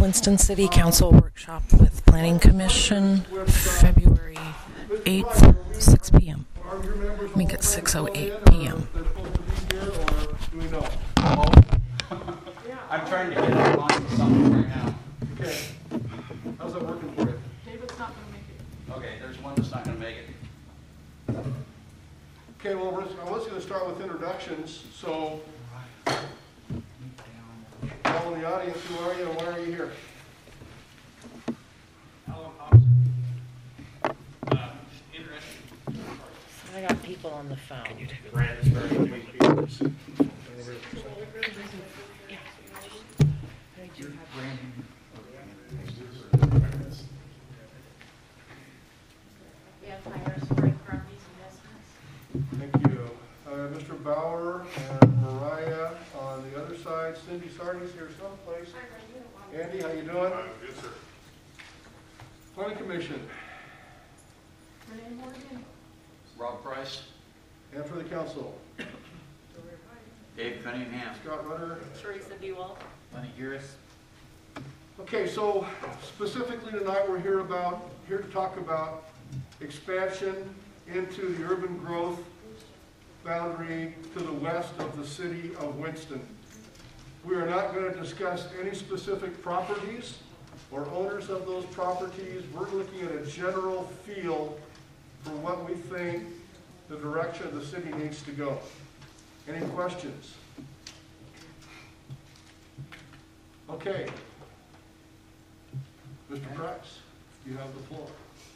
Winston City Council Workshop with Planning Commission, February 8th, 6 p.m. I think it's 6:08 p.m. I'm trying to get it on something right now. Okay. How's that working for you? David's not going to make it. Okay, there's one that's not going to make it. Okay, well, I was going to start with introductions. So, all in the audience, who are you and why are you here? Alan Thompson. Interesting. I got people on the phone. Brand is very good. Thank you. Mr. Bauer and Mariah on the other side. Cindy Sardi's here someplace. Andy, how you doing? Good, sir. Planning Commission. Rob Price. And for the council. Dave Cunningham. Scott Rutter. Teresa Buell. Lenny Harris. Okay, so specifically tonight we're here to talk about expansion into the urban growth boundary to the west of the city of Winston. We are not going to discuss any specific properties or owners of those properties. We're looking at a general feel for what we think the direction of the city needs to go. Any questions? Okay. Mr. Price, you have the floor.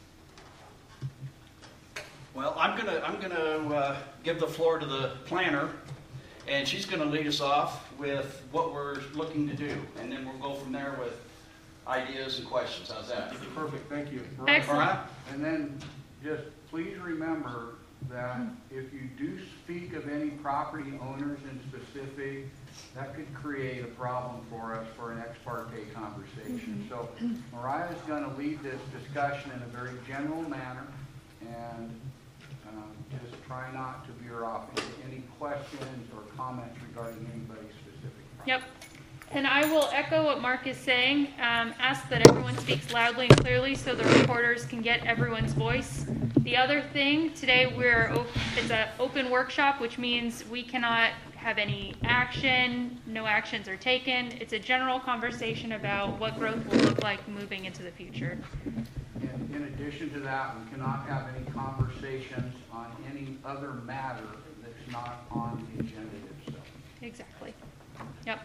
Well, I'm gonna give the floor to the planner, and she's gonna lead us off with what we're looking to do, and then we'll go from there with ideas and questions. How's that? Perfect, thank you. Excellent. All right? And then just please remember that if you do speak of any property owners in specific, that could create a problem for us for an ex parte conversation. So Mariah's going to lead this discussion in a very general manner, and just try not to veer off into any questions or comments regarding anybody's specific property. Yep. And I will echo what Mark is saying. Ask that everyone speaks loudly and clearly so the reporters can get everyone's voice. The other thing, today it's an open workshop, which means we cannot have any action, no actions are taken. It's a general conversation about what growth will look like moving into the future. And in addition to that, we cannot have any conversations on any other matter that's not on the agenda itself. Exactly. Yep.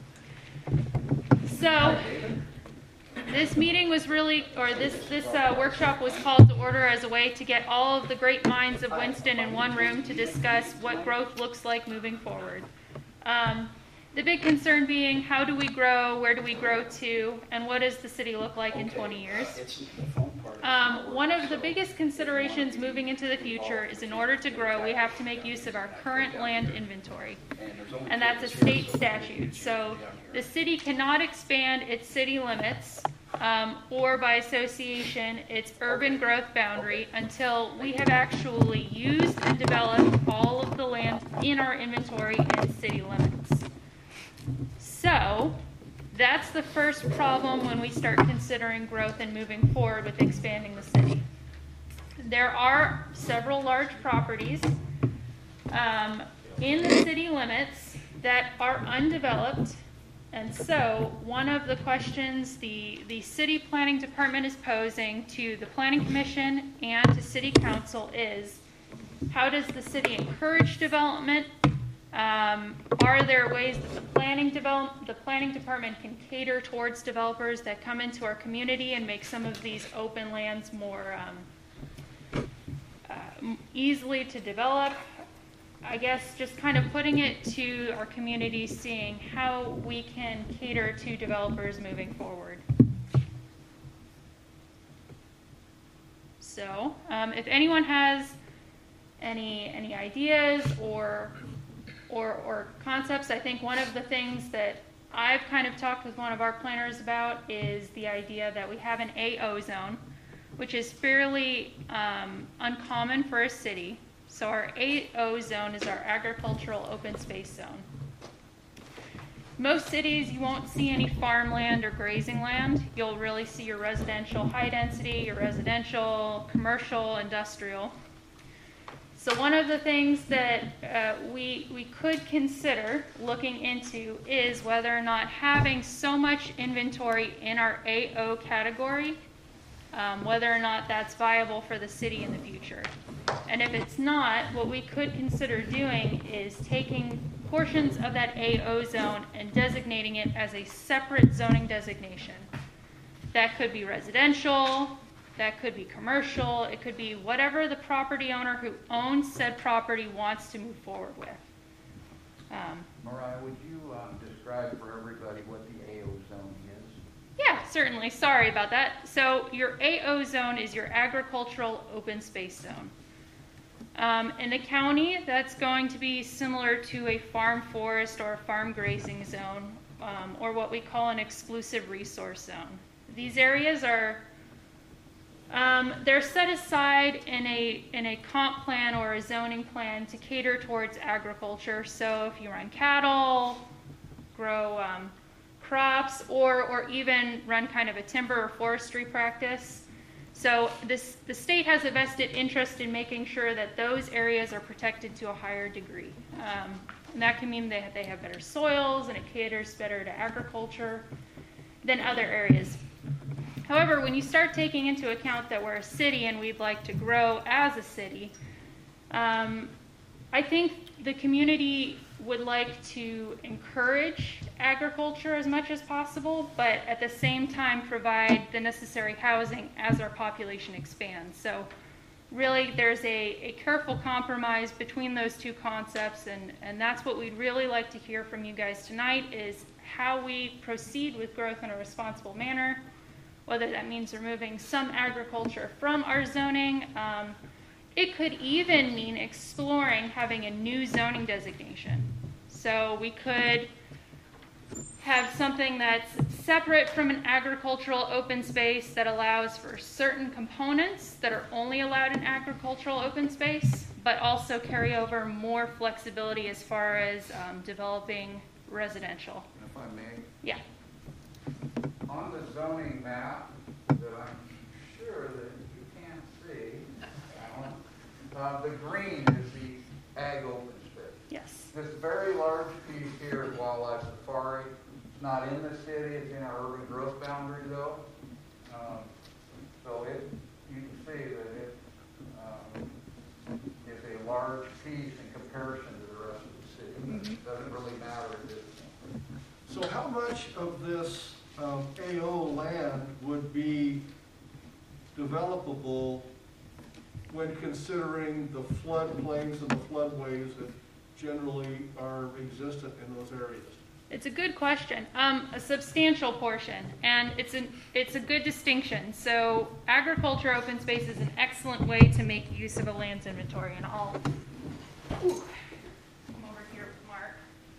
So this meeting was really, or this workshop was called to order as a way to get all of the great minds of Winston in one room to discuss what growth looks like moving forward. The big concern being, how do we grow, where do we grow to, and what does the city look like in 20 years? One of the biggest considerations moving into the future is, in order to grow, we have to make use of our current land inventory, and that's a state statute. So the city cannot expand its city limits or, by association, its urban growth boundary until we have actually used and developed all of the land in our inventory and city limits. So that's the first problem when we start considering growth and moving forward with expanding the city. There are several large properties in the city limits that are undeveloped, and so one of the questions the city planning department is posing to the planning commission and to city council is, how does the city encourage development? Are there ways that the planning department can cater towards developers that come into our community and make some of these open lands more easily to develop? I guess just kind of putting it to our community, seeing how we can cater to developers moving forward. So, if anyone has any ideas or concepts, I think one of the things that I've kind of talked with one of our planners about is the idea that we have an AO zone, which is fairly uncommon for a city. So our AO zone is our agricultural open space zone. Most cities, you won't see any farmland or grazing land. You'll really see your residential high density, your residential, commercial, industrial. So one of the things that we could consider looking into is whether or not having so much inventory in our AO category, whether or not that's viable for the city in the future. And if it's not, what we could consider doing is taking portions of that AO zone and designating it as a separate zoning designation. That could be residential, that could be commercial, it could be whatever the property owner who owns said property wants to move forward with. Mariah, would you describe for everybody what the AO zone is? Yeah, certainly. Sorry about that. So your AO zone is your agricultural open space zone. In the county, that's going to be similar to a farm forest or a farm grazing zone, or what we call an exclusive resource zone. These areas are they're set aside in a comp plan or a zoning plan to cater towards agriculture. So if you run cattle, grow crops, or even run kind of a timber or forestry practice. So the state has a vested interest in making sure that those areas are protected to a higher degree. And that can mean that they have better soils and it caters better to agriculture than other areas. However, when you start taking into account that we're a city and we'd like to grow as a city, I think the community would like to encourage agriculture as much as possible, but at the same time provide the necessary housing as our population expands. So really there's a careful compromise between those two concepts, and that's what we'd really like to hear from you guys tonight, is how we proceed with growth in a responsible manner, whether that means removing some agriculture from our zoning. It could even mean exploring having a new zoning designation. So we could have something that's separate from an agricultural open space that allows for certain components that are only allowed in agricultural open space, but also carry over more flexibility as far as developing residential. If I may, Yeah. on the zoning map that I'm sure that you can't see, Alan, the green is the ag open space. Yes. This very large piece here is Wildlife Safari. It's not in the city, it's in our urban growth boundary though. So you can see that it is a large piece in comparison to the rest of the city. It doesn't really matter at this point. So how much of this AO land would be developable when considering the floodplains and the floodways that generally are existent in those areas? It's a good question. A substantial portion, and it's a good distinction. So agriculture open space is an excellent way to make use of a land's inventory, and I'll come over here with Mark.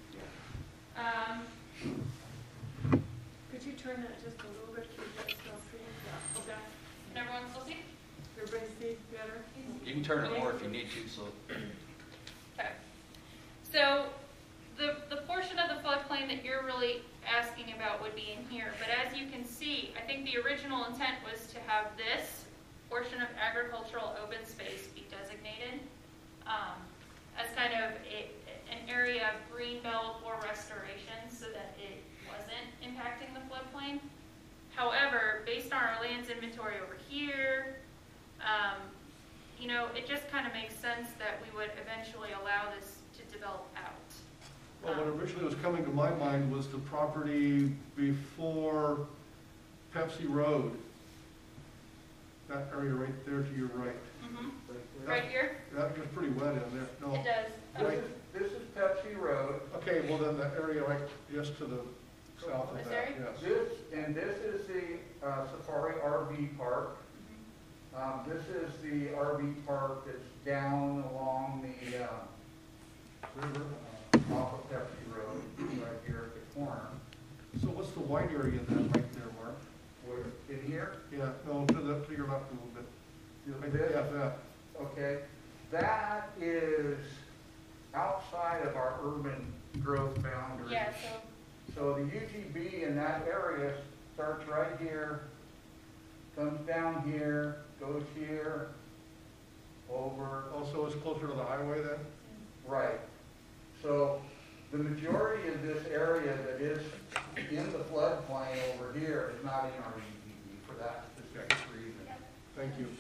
Could you turn that just a little bit, so you guys still see? Yeah, okay. Can everyone still see? Everybody see better? You can turn it more if you need to, so. Okay. So the portion of the floodplain that you're really asking about would be in here, but as you can see, I think the original intent was to have this portion of agricultural open space be designated as kind of an area of green belt or restoration so that it wasn't impacting the floodplain. However, based on our lands inventory over here, you know, it just kind of makes sense that we would eventually allow this to develop out. Well, what originally was coming to my mind was the property before Pepsi Road. That area right there to your right. Right here? That gets pretty wet in there. No. It does. Right. This is Pepsi Road. Okay, well then the area right just to the south of This that, area? And this is the Safari RV Park. This is the RV park that's down along the river off of Pepsi Road, right here at the corner. So what's the white area then right there, Mark? Where, in here? Yeah, no, to your left a little bit. Like this? Yeah, that. Okay. That is outside of our urban growth boundary. Yeah, So the UTB in that area starts right here, comes down here, goes here, over, Also, it's closer to the highway then? right. So the majority of this area that is in the floodplain over here is not in our UTB for that specific reason. Thank you.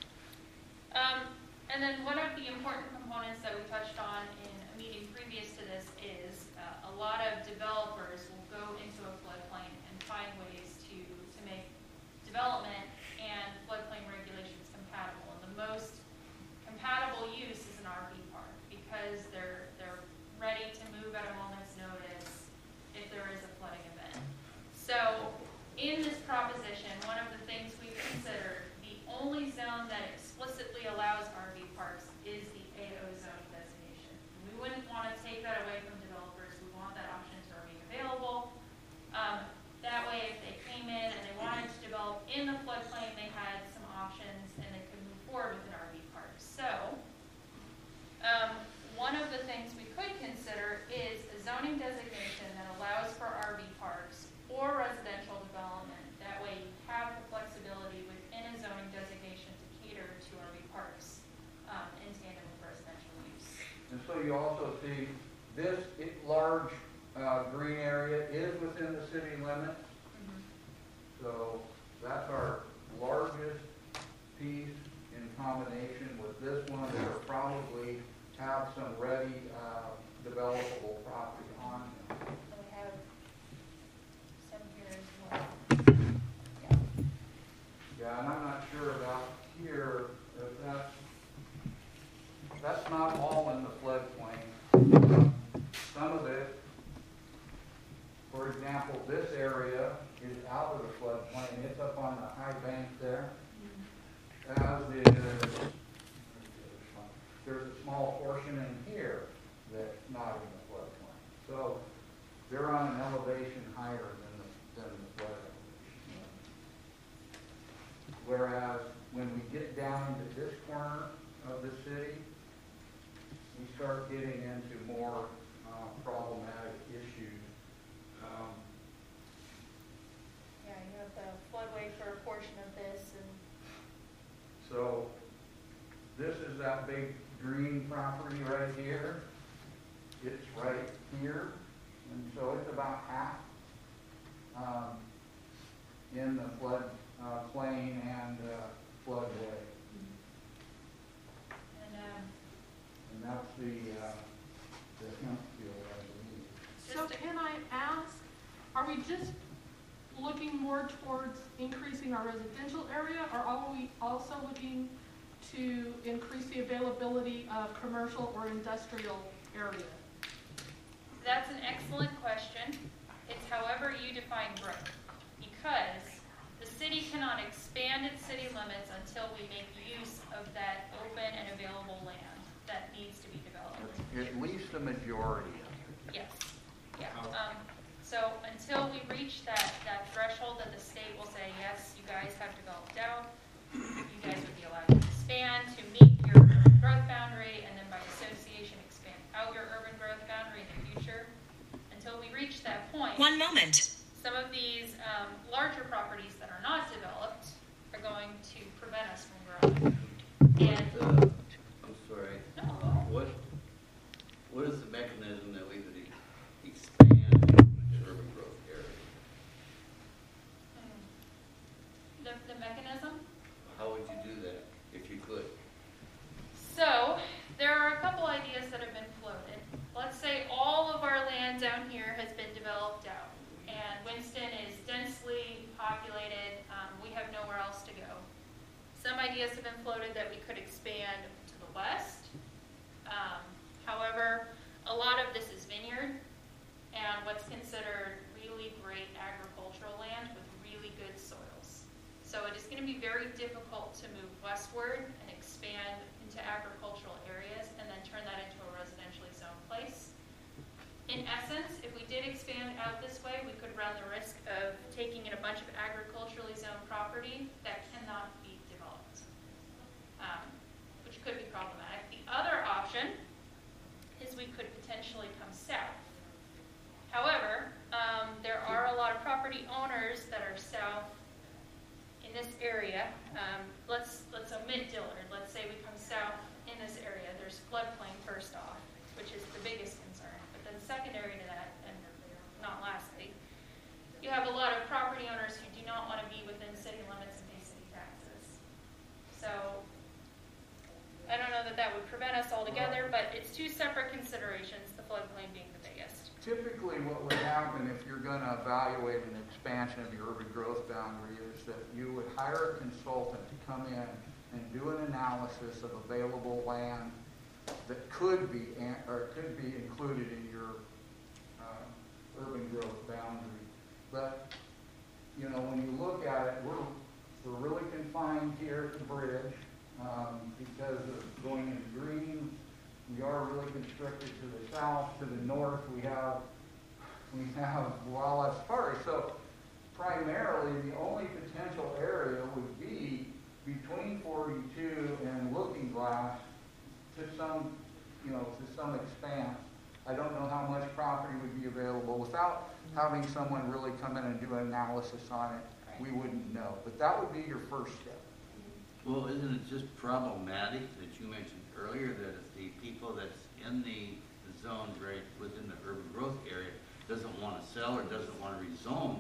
And then one of the important components that we touched on in a meeting previous to this is a lot of developers will go into a floodplain and find ways to make development and floodplain regulations compatible. And the most compatible use is an RV park because they're ready to move at a moment's notice if there is a flooding event. So in this proposition, one of the things we've considered, the only zone that explicitly allows RV parks is the AO zone designation. We wouldn't want to take that away from developers. We want that option to remain available. That way, if they came in and they wanted to develop in the floodplain, they had some options and they could move forward with an RV park. So, one of the things we could consider is a zoning designation that allows for RV parks or residential development. That way, you have the flexibility within a zoning designation to cater to RV parks in tandem with residential use. And so you also see this large green area is within the city limits. So that's our largest piece in combination with this one. We'll probably have some ready developable property on them. And we have some here as well. Yeah, and I'm not sure about here, if that's not all in the floodplain. Some of it, for example, this area is out of the floodplain. It's up on the high bank there. As there's a small portion in here that's not in the floodplain. So they're on an elevation higher than the flood elevation. Whereas when we get down into this corner of the city, we start getting into more problematic issues. Yeah, you have the floodway for a portion of this and So this is that big green property right here. It's right here, and so it's about half in the flood plain and floodway. And that's the hemp field, I believe. So can I ask, are we just looking more towards increasing our residential area, or are we also looking to increase the availability of commercial or industrial area? that's an excellent question. It's however you define growth, because the city cannot expand its city limits until we make use of that open and available land that needs to be developed. At least the majority of it. Yes, yeah. So until we reach that threshold that the state will say, yes, you guys have developed out, you guys would be allowed to expand to meet your urban growth boundary, and then by association expand out your urban growth boundary in the future. Until we reach that point. 1 moment. Some of these larger properties that are not developed are going to prevent us from growing. And I'm sorry. no, What is the mechanism that we would expand the urban growth area? the mechanism. How would you do that if you could? So there are a couple ideas that have been floated. Let's say all of our land down here has been developed out, and Winston is densely populated. We have nowhere else to go. Some ideas have been floated that we could expand to the west. However, a lot of this is vineyard and what's considered really great agricultural land with really good soils. So it is going to be very difficult to move westward and expand into agricultural areas and then turn that into a residentially zoned place. In essence, if we did expand out this way, we could run the risk of taking in a bunch of agriculturally zoned property that cannot be developed, which could be problematic. The other option is we could potentially come south. However, that are south in this area. Let's omit Dillard. Let's say we come south in this area. There's floodplain first off, which is the biggest concern. But then secondary to that, and not lastly, you have a lot of property owners who do not want to be within city limits and pay city taxes. So I don't know that that would prevent us altogether, but it's two separate considerations, the floodplain being the biggest. Typically, what would happen if you're going to evaluate an expansion of your urban growth boundary is that you would hire a consultant to come in and do an analysis of available land that could be included in your urban growth boundary. But you know, when you look at it, we're really confined here at the bridge because of going into green. We are really constricted to the south. To the north, we have wildlife safari. So primarily, the only potential area would be between 42 and Looking Glass to some expanse. I don't know how much property would be available without having someone really come in and do an analysis on it. We wouldn't know, but that would be your first step. Well, isn't it just problematic that you mentioned earlier that if the people that's in the zones right within the urban growth area doesn't want to sell or doesn't want to rezone,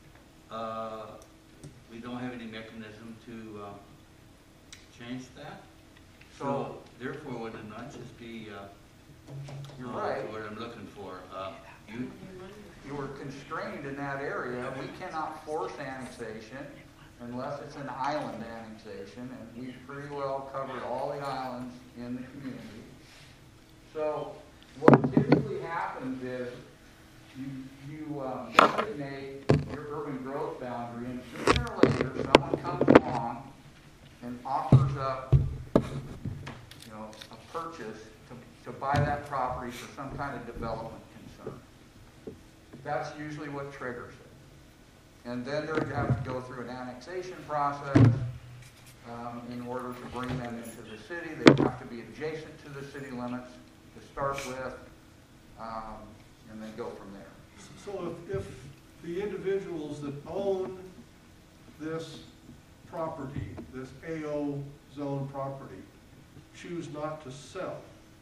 we don't have any mechanism to change that? So therefore, would it not just be, You're right. what I'm looking for, You are constrained in that area. We cannot force annexation unless it's an island annexation, and we've pretty well covered all the islands in the community. So what typically happens is you designate your urban growth boundary, and sooner or later someone comes along and offers up, a purchase to buy that property for some kind of development concern. That's usually what triggers it. And then they're going to have to go through an annexation process in order to bring them into the city. They have to be adjacent to the city limits to start with, and then go from there. So if the individuals that own this property, this AO zone property, choose not to sell,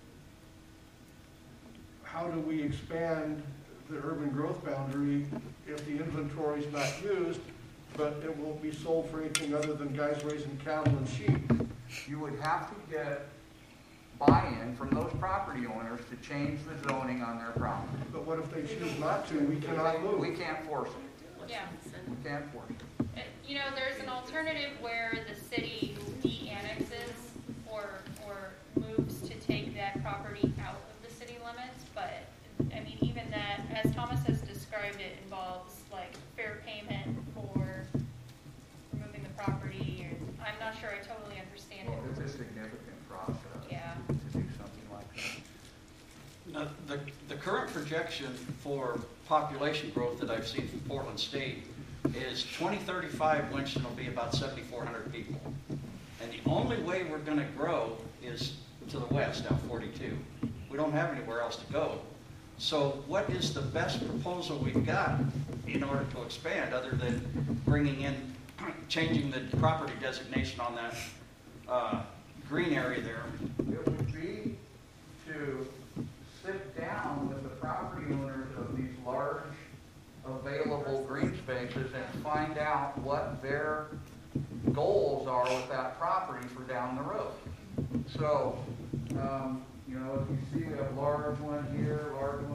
how do we expand the urban growth boundary if the inventory is not used, but it won't be sold for anything other than guys raising cattle and sheep? You would have to get buy-in from those property owners to change the zoning on their property. But what if they choose not to? We cannot move. We can't force it. Yeah. We can't force it. There's an alternative where the city de-annexes or moves to take that property out of the city limits, but I mean, even that, as Thomas has described it, involves like fair payment for removing the property, or I'm not sure I totally understand it. It's a significant process. Yeah. To do something like that. The current projection for population growth that I've seen from Portland State is 2035, Winston will be about 7,400 people. And the only way we're going to grow is to the west, out 42. We don't have anywhere else to go. So what is the best proposal we've got in order to expand, other than changing the property designation on that green area there? It would be to sit down with the property owners of these large available green spaces and find out what their goals are with that property for down the road. So, if you see we have large one here,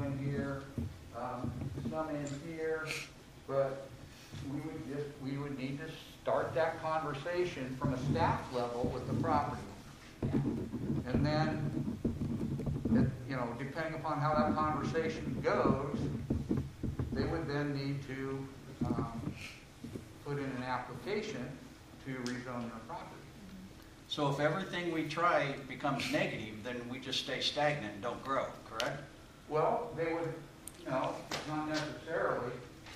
some in here, but we would need to start that conversation from a staff level with the property. And then, depending upon how that conversation goes, they would then need to put in an application to rezone their property. So if everything we try becomes negative, then we just stay stagnant and don't grow, correct? Well, they would, not necessarily.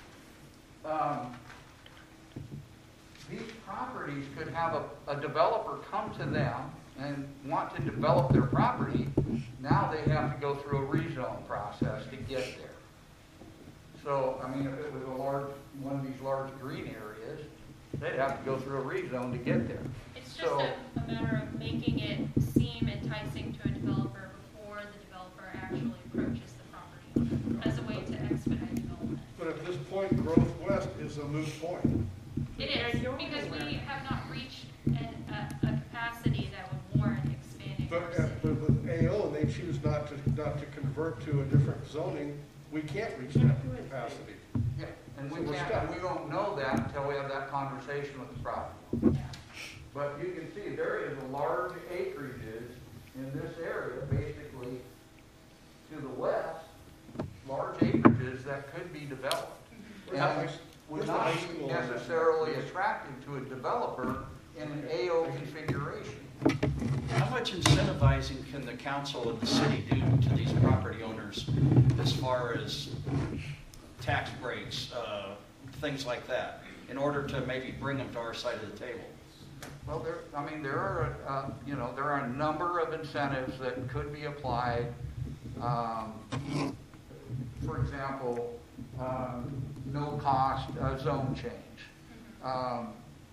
These properties could have a developer come to them and want to develop their property. Now they have to go through a rezone process to get there. So, I mean, if it was one of these large green areas, they'd have to go through a rezone to get there. It's just So- a matter of making it seem enticing to a developer before the developer actually approaches the property as a way to expedite development. But at this point, Growth West is a moot point. It is, because we have not reached a capacity that would warrant expanding our But, city. but with AO, and they choose not to convert to a different zoning, we can't reach that capacity. Yeah, and So we we're can't, stuck. and we won't know that until we have that conversation with the property. Yeah. But you can see there is a large acreages in this area, basically to the west, large acreages that could be developed. And would not be necessarily attractive to a developer in an AO configuration. How much incentivizing can the council and the city do to these property owners as far as tax breaks, things like that, in order to maybe bring them to our side of the table? Well, there are a number of incentives that could be applied. For example, no cost zone change.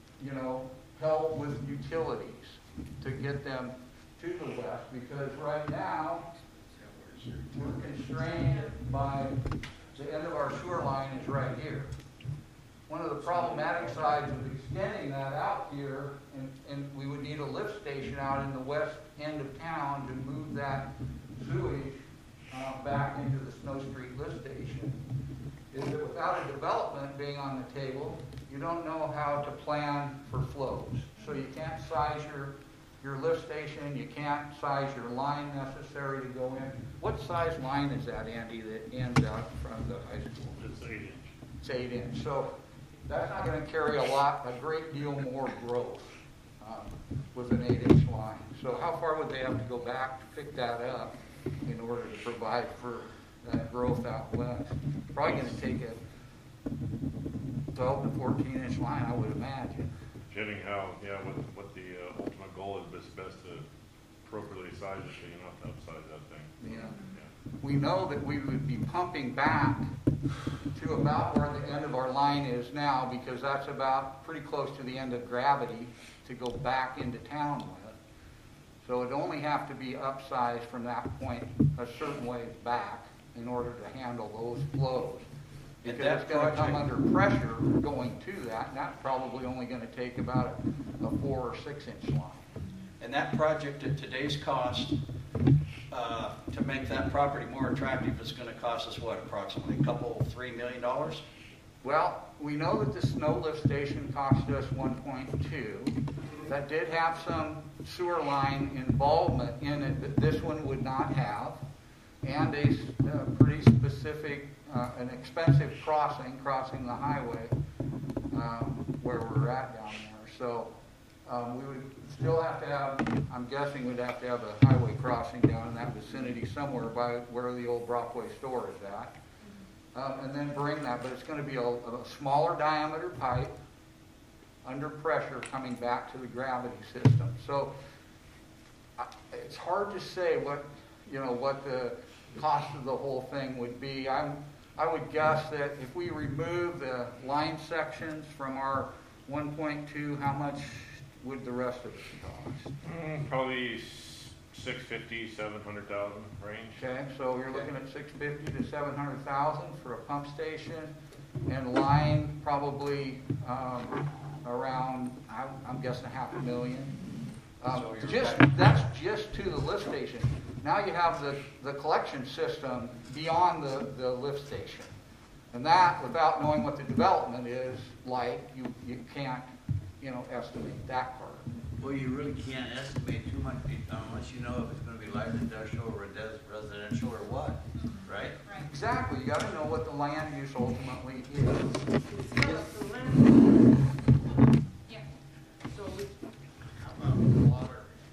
Help with utilities to get them to the west, because right now, we're constrained by the end of our sewer line is right here. One of the problematic sides of extending that out here, and we would need a lift station out in the west end of town to move that sewage back into the Snow Street lift station, is that without a development being on the table, you don't know how to plan for flows. So you can't size your lift station, you can't size your line necessary to go in. What size line is that, Andy, that ends out from the high school? It's 8 inch. It's 8 inch. So that's not going to carry a great deal more growth with an 8 inch line. So how far would they have to go back to pick that up in order to provide for that growth out west? Probably going to take a 12 to 14 inch line, I would imagine. Judging how, what the ultimate goal is, but it's best to appropriately size it so you're not to upsize that thing. Yeah. We know that we would be pumping back to about where the end of our line is now, because that's about pretty close to the end of gravity to go back into town with. So it'd only have to be upsized from that point a certain way back in order to handle those flows. And Because that it's going to come project- under pressure going to that, and that's probably only going to take about a 4 or 6 inch line. And that project at today's cost, to make that property more attractive, is going to cost us what, approximately $3 million? Well, we know that the snow lift station cost us 1.2. That did have some sewer line involvement in it that this one would not have, and a pretty specific, an expensive crossing the highway where we're at down there. So we would still have to have, I'm guessing we'd have to have a highway crossing down in that vicinity somewhere by where the old Brockway store is at. And then bring that, but it's going to be a smaller diameter pipe under pressure coming back to the gravity system. So it's hard to say what the cost of the whole thing would be. I would guess that if we remove the line sections from our 1.2, how much would the rest of it cost? Probably 650, 700,000 range. Okay, so you're looking at 650 to 700,000 for a pump station, and line probably around, I'm guessing $500,000. That's just to the lift station. Now you have the collection system beyond the lift station, and that, without knowing what the development is like, you can't estimate that part. Well, you really can't estimate too much unless you know if it's going to be light industrial or residential or what, right? Right. Exactly. You got to know what the land use ultimately is. Yeah. So, how about water?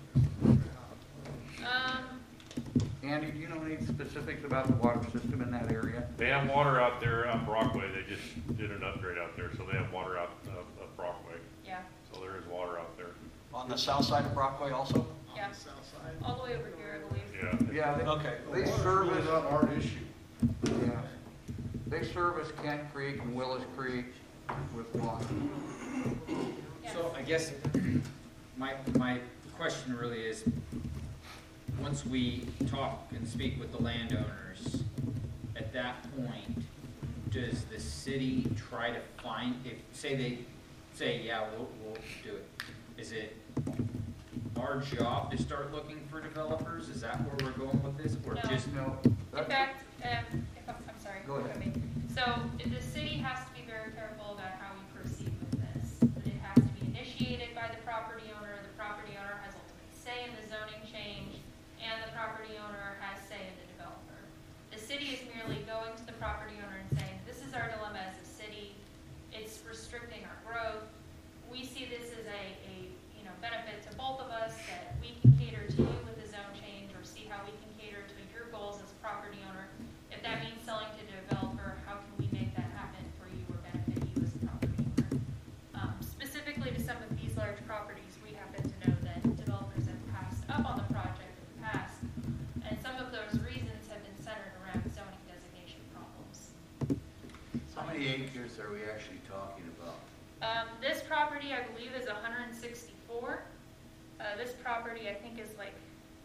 Andy, do you know any specifics about the water system in that area? They have water out there on Brockway. They just did an upgrade out there, so they have water out of Brockway. Yeah. So there is water out there. On the south side of Brockway also? Yeah. South side? All the way over here, I believe. Yeah. Yeah, Okay. they Water's service. really not our issue. Yeah. They service Kent Creek and Willis Creek with water. So I guess my question really is, once we talk and speak with the landowners, at that point, does the city try to find, if, say they say, yeah, we'll do it, is it our job to start looking for developers? Is that where we're going with this? Or No. just, No. In fact, if I'm sorry. Go ahead. So the city has to be very careful about how we proceed with this. It has to be initiated by the property owner. The property owner has ultimate say in the zoning change, and the property owner has say in the developer. The city is merely going to the property owner and saying, this is our dilemma as a city. It's restricting our growth. We see this as a benefit to both of us, that we can cater to you with the zone change, or see how we can cater to your goals as property owner. If that means selling to the developer, how can we make that happen for you or benefit you as a property owner? Specifically to some of these large properties, we happen to know that developers have passed up on the project in the past, and some of those reasons have been centered around zoning designation problems. How many acres are we actually talking about? This property, I believe, is 164. This property, I think, is like,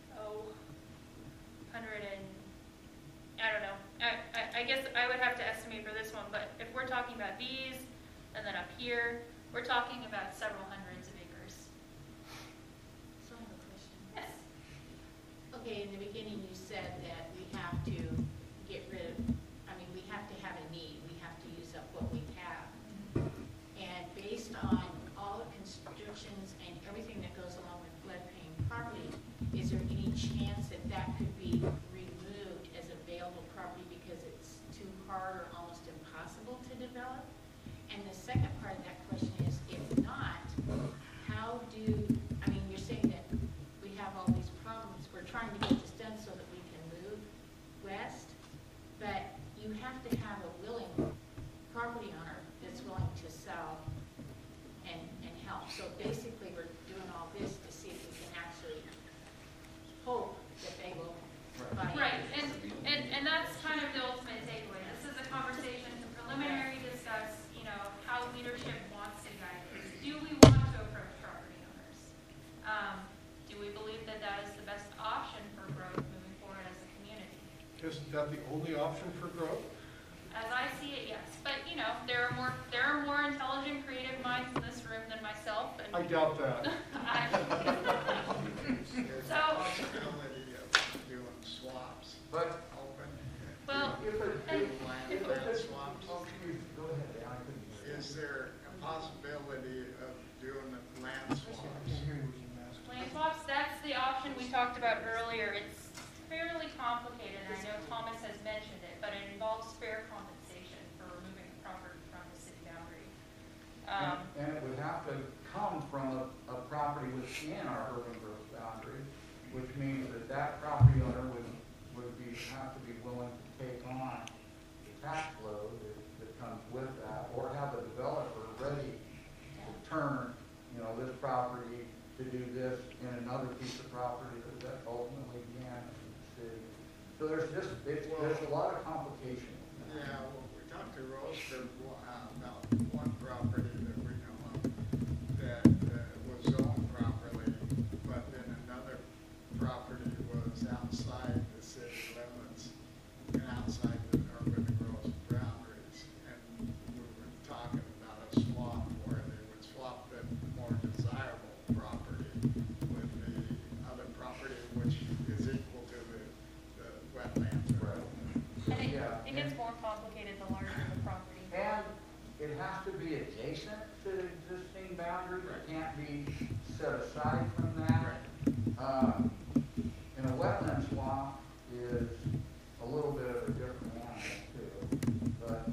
100 and, I don't know. I guess I would have to estimate for this one, but if we're talking about these, and then up here, we're talking about several hundreds of acres. So I have a question. Yes. Okay, in the beginning you said that we have to get rid of, we have to have a need. We have to use up what we have. And based on all the constrictions and everything that goes along with floodplain property, is there any chance that that could be removed as available property because it's too hard or almost impossible to develop? And the second part of that question is, if not, how do, you're saying that we have all these problems, we're trying to get this done so that we can move west, but you have to have a willing property owner that's willing to sell and help. So basically, we're doing all this to see if we can actually hope that they will buy it. Right, and that's kind of the ultimate takeaway. This is a conversation to preliminary discuss, how leadership wants to guide this. Do we want to approach property owners? Do we believe that that is the best option for growth moving forward as a community? Isn't that the only option for growth? As I see it, yes. But there are more intelligent, creative minds in this room than myself. And I doubt that. So, Possibility of doing swaps, But open, well, land swaps. Go ahead, I couldn't hear. Is there a possibility of doing land swaps? land swaps, that's the option we talked about earlier. It's fairly complicated. I know Thomas has mentioned it, but it involves fair compensation for removing a property from the city boundary. And it would have to come from a property within our urban growth boundary, which means that property owner would have to be willing to take on the tax load that comes with that, or have a developer ready to turn, this property to do this in another piece of property that ultimately began in the city. So there's a lot of complication. Yeah, well, we talked to Roseburg about one property that we know of that was zoned properly, but then another property was outside the city limits and outside the urban growth boundaries. And we were talking about a swap where they would swap the more desirable property with the other property, which is equal to the wetlands. And it gets more complicated the larger the property. And it has to be adjacent to the existing boundary. It can't be set aside from that. And a wetland swamp is a little bit of a different animal too. But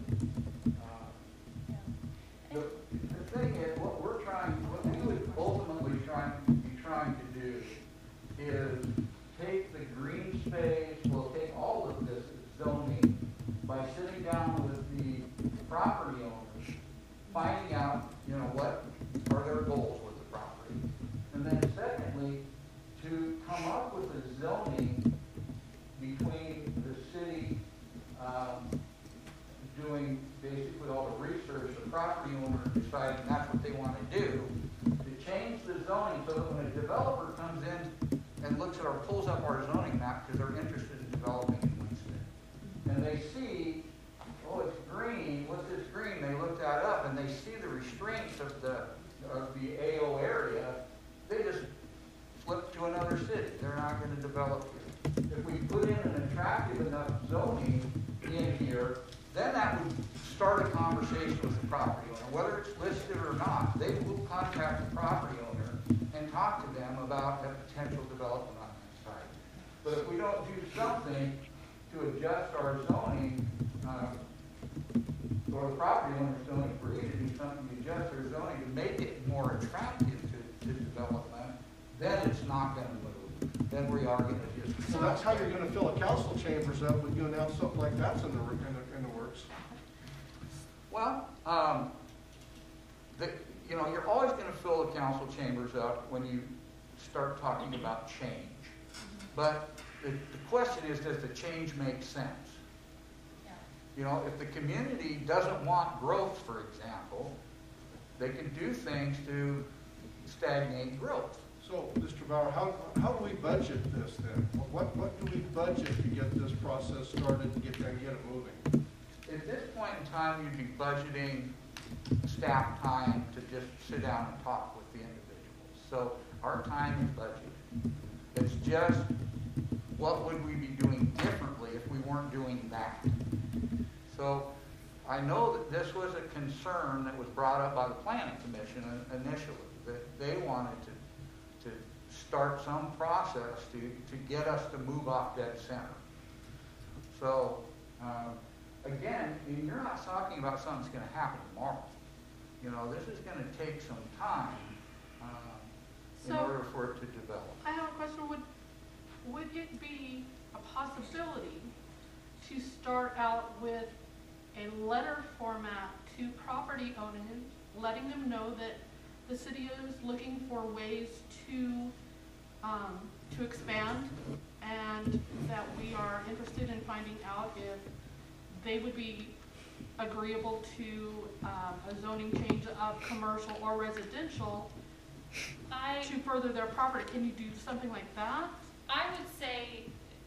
the thing is, what we would ultimately be trying to do is take the green space, we'll take all of this zoning by sitting down with the property owners, finding out, what are their goals with the property. And then secondly, to come up with a zoning between the city doing basically all the research, the property owner deciding that's what they want to do, to change the zoning so that when a developer comes in and looks at or pulls up our zoning map because they're interested in developing in Winston, and they see, oh, it's green, what's this green? They look that up and they see the restraints of the AO area, they just flip to another city. They're not going to develop here. If we put in an attractive enough zoning in here, then that would start a conversation with the property owner. Whether it's listed or not, they will contact the property owner and talk to them about a potential development on that site. But if we don't do something to adjust our zoning, or the property owners don't agree to do something to adjust their zoning to make it more attractive to development, then it's not going to move. Then we are going to just. So that's how you're going to fill a council chambers up when you announce something like that's in the works. Well, you're always going to fill the council chambers up when you start talking about change. But the question is, does the change make sense? You know, if the community doesn't want growth, for example, they can do things to stagnate growth. So, Mr. Bauer, how do we budget this then? What do we budget to get this process started and get it moving? At this point in time, you'd be budgeting staff time to just sit down and talk with the individuals. So our time is budgeted. It's just what would we be doing differently if we weren't doing that? So I know that this was a concern that was brought up by the Planning Commission initially, that they wanted to start some process to get us to move off dead center. So again, you're not talking about something that's going to happen tomorrow. You know, this is going to take some time in order for it to develop. I have a question. Would it be a possibility to start out with a letter format to property owners, letting them know that the city is looking for ways to expand, and that we are interested in finding out if they would be agreeable to a zoning change of commercial or residential to further their property? Can you do something like that? I would say,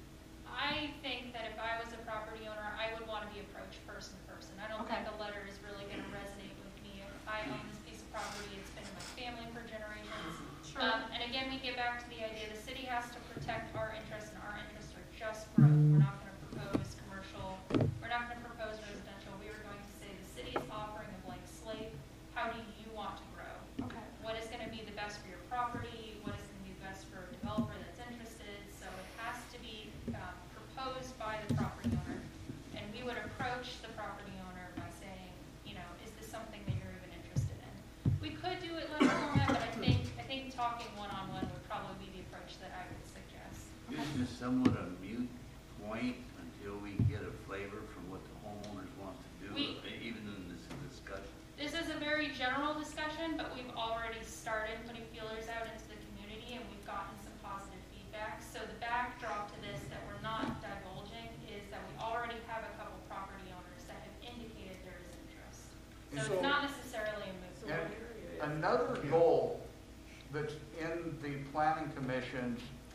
I think that if I was a property owner, I would want to be approached person to person. I don't think a letter is really going to resonate with me. If I own this piece of property, it's been in my family for generations. Sure. And again, we get back to the idea the city has to protect our interests, and our interests are just growth. We're not going to propose commercial. We're not going to propose residential. We are going to say the city is offering a blank slate. How do you want to grow? Okay. What is going to be the best for your property? What is going to be best for a developer that's interested? So it has to be proposed by the property owner, and we would approach the property owner by saying, you know, is this something that you're even interested in? We could do it letter format, but I think talking one-on-one would probably be the approach that I would suggest. Isn't this somewhat a moot point until we get a flavor from what the homeowners want to do, even in this discussion? This is a very general discussion, but we've already started putting feelers out into the community, and we've gotten some positive feedback. So the backdrop to this that we're not divulging is that we already have a couple property owners that have indicated there is interest. So it's not necessarily a moot point. Another goal that's in the Planning Commission's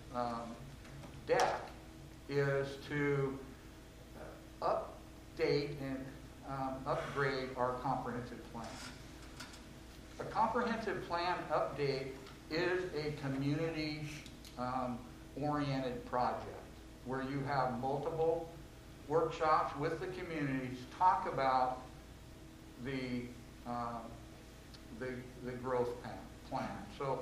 deck is to update and upgrade our comprehensive plan. A comprehensive plan update is a community-oriented project where you have multiple workshops with the communities, talk about the growth plan. So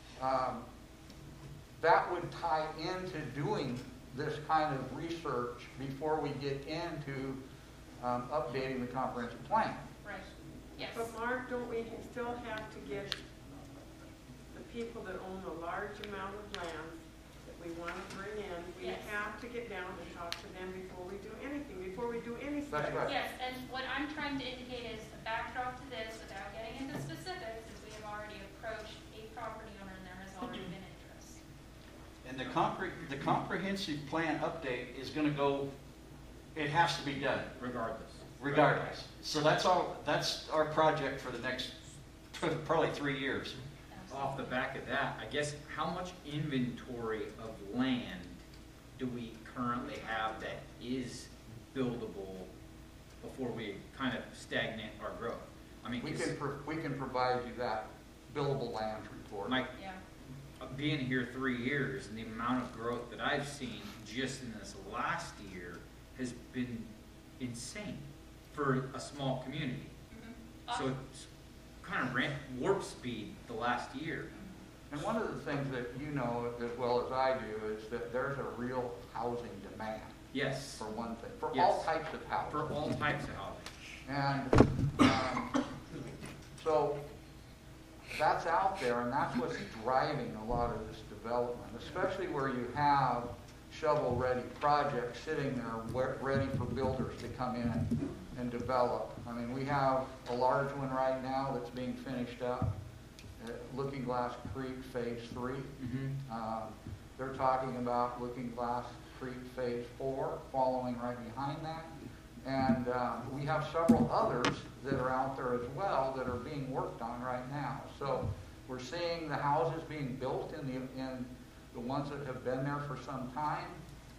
that would tie into doing this kind of research before we get into updating the comprehensive plan. Right. Yes. But Mark, don't we still have to get the people that own a large amount of land that we want to bring in? We have to get down and talk to them before we do anything, That's right. Yes, and what I'm trying to indicate is a backdrop to this, without getting into specifics, is we have already approached a property owner and there has already been interest. And the comprehensive plan update is going to go, it has to be done. Regardless. regardless. So that's our project for the next probably 3 years. Off the back of that, I guess, how much inventory of land do we currently have that is buildable before we kind of stagnate our growth? I mean, We can provide you that billable land report. Mike, being here 3 years and the amount of growth that I've seen just in this last year has been insane for a small community. So it's kind of warp speed the last year. And one of the things that you know as well as I do is that there's a real housing demand. Yes. For one thing, for Yes. all types of housing. For all types of housing. And so that's out there, and that's what's driving a lot of this development, especially where you have shovel-ready projects sitting there ready for builders to come in and develop. I mean, we have a large one right now that's being finished up at Looking Glass Creek Phase 3. They're talking about Looking Glass Creek Phase 4, following right behind that. And we have several others that are out there as well that are being worked on right now. So we're seeing the houses being built in the ones that have been there for some time.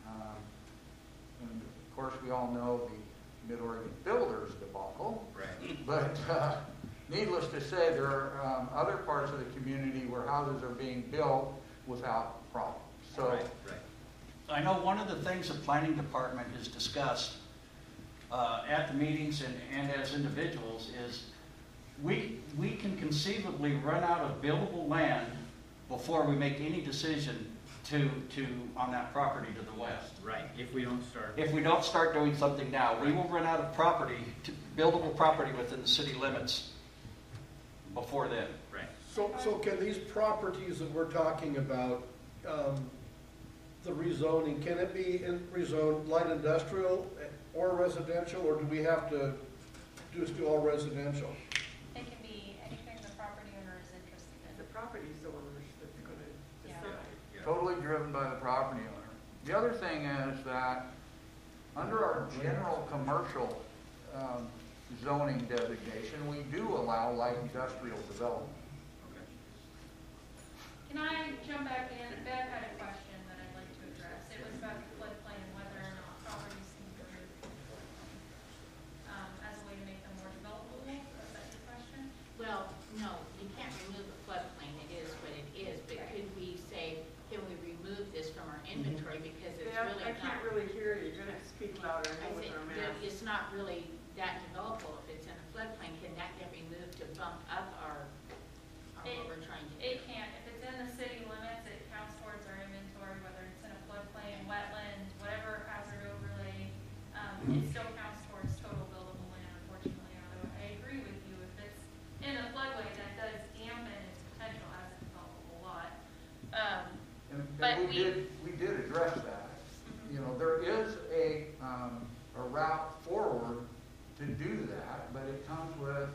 And of course, we all know the Mid-Oregon Builders debacle. Right. But needless to say, there are other parts of the community where houses are being built without problems. So, Right. I know one of the things the planning department has discussed at the meetings and as individuals is we can conceivably run out of buildable land before we make any decision on that property to the west. Right, if we don't start. If we don't start doing something now, we will run out of buildable property within the city limits before then. Right. So can these properties that we're talking about, the rezoning, can it be rezoned light industrial or residential, or do we have to just do all residential? It can be anything the property owner is interested in. The property owners that's gonna decide. totally driven by the property owner. The other thing is that under our general commercial zoning designation, we do allow light industrial development. Can I jump back in? Bev had a question that I'd like to address. It was about the floodplain and whether or not properties can be removed as a way to make them more developable. Was that your question? Well, no, you can't remove a floodplain, it is what it is, but could we say, can we remove this from our inventory because it's Yeah, really I not. can't really hear you, you're gonna speak louder, I I know with think our that mask. it's not really that developable if it's in a floodplain, can that get removed to bump up our what we're trying to do? It can't. If it's in the city limits, it counts towards our inventory, whether it's in a floodplain, wetland, whatever hazard overlay. It still counts towards total buildable land, unfortunately. Although I agree with you, if it's in a floodway, that does dampen its potential as a developable lot. But And we did address that. You know, there is a route forward to do that, but it comes with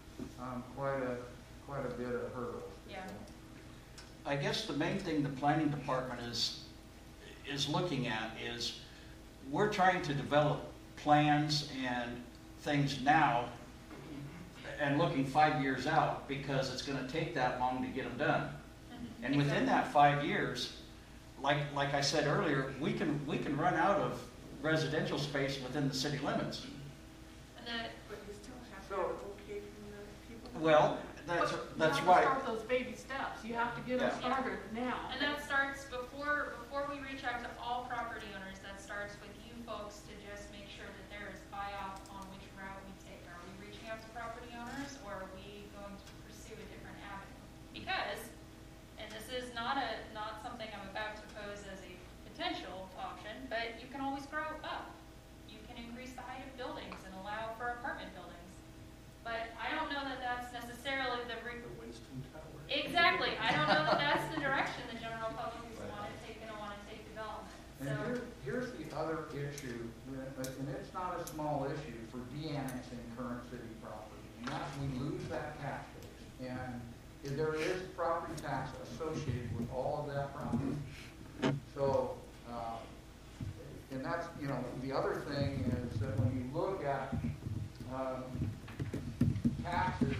quite a bit of hurdles. Yeah. I guess the main thing the planning department is looking at is we're trying to develop plans and things now and looking 5 years out because it's going to take that long to get them done. And within that 5 years, like I said earlier, we can run out of residential space within the city limits. And that, But you still have to have okay from the people. Well, that's right. You have to start those baby steps, you have to get them Yeah. started now. and that starts before we reach out to all property owners. That starts with you folks to just make sure that there is buy-off on which route we take. Are we reaching out to property owners, or are we going to pursue a different avenue? Because, and this is not something I'm about to pose as a potential option, but you can always grow up. You can increase the height of buildings and allow for apartment buildings. But I don't know that that's necessarily the Winston Tower. exactly. I don't know that that's the direction the general public is going to want to take development. And So here's the other issue, and it's not a small issue for de-annexing current city property. And that we lose that tax base. And there is property tax associated with all of that property. So, and that's, you know, the other thing is that when you look at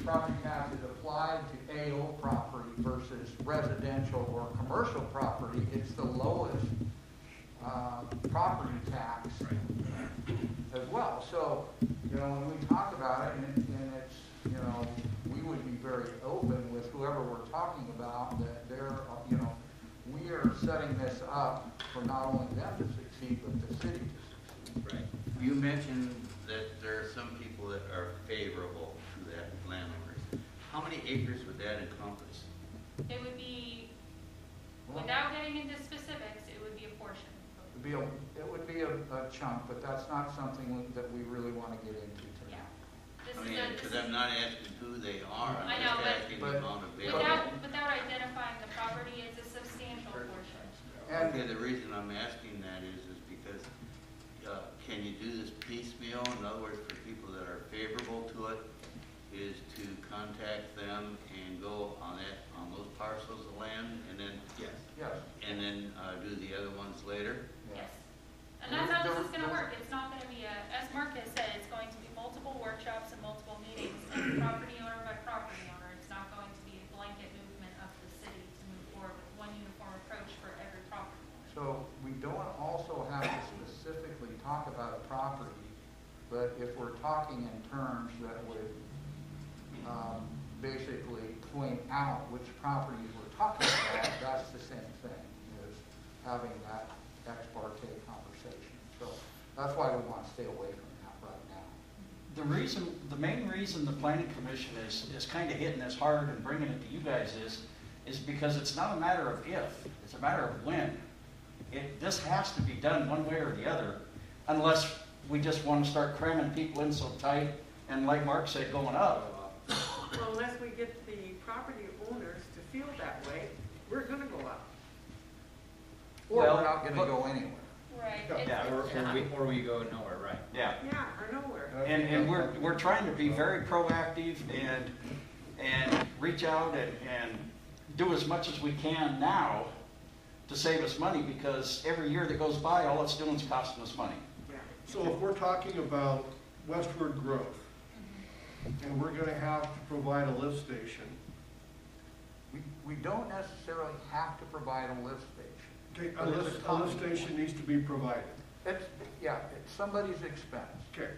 property tax is applied to AO property versus residential or commercial property, it's the lowest property tax as well. So, when we talk about it, and it's, we would be very open with whoever we're talking about that they're, we are setting this up for not only them to succeed, but the city to succeed. Right. You mentioned that there are some people that are favorable to that, landowners. How many acres would that encompass? It would be, without getting into specifics, it would be a portion. It would be a chunk, but that's not something that we really want to get into tonight. Because I'm not asking who they are, I I'm know, just asking the amount of acres. Without identifying the property, it's a substantial portion. Okay, the reason I'm asking that is because can you do this piecemeal? In other words, for people that are favorable to it, is to contact them and go on those parcels of land, and then and then do the other ones later. Yes. And that's how this is going to work. It's not going to be as Mark has said, it's going to be multiple workshops and multiple meetings, and property owner by property owner. It's not going to be a blanket movement of the city to move forward with one uniform approach for every property owner. So we don't also have to specifically talk about a property, but if we're talking in terms that would basically point out which properties we're talking about, that's the same thing, is having that ex parte conversation. So that's why we want to stay away from that right now. The main reason the planning commission is kind of hitting this hard and bringing it to you guys is because it's not a matter of if, it's a matter of when. This has to be done one way or the other, unless we just want to start cramming people in so tight and, like Mark said, going up. Well, unless we get the property owners to feel that way, we're gonna go up. Or we're not going to go anywhere. Right. Yeah. Or we go nowhere, right? Yeah. Yeah, or nowhere. And we're trying to be very proactive and reach out and do as much as we can now to save us money, because every year that goes by, all it's doing is costing us money. Yeah. So if we're talking about westward growth, and we're gonna have to provide a lift station, We don't necessarily have to provide a lift station. okay, a lift station needs to be provided. It's somebody's expense. Okay.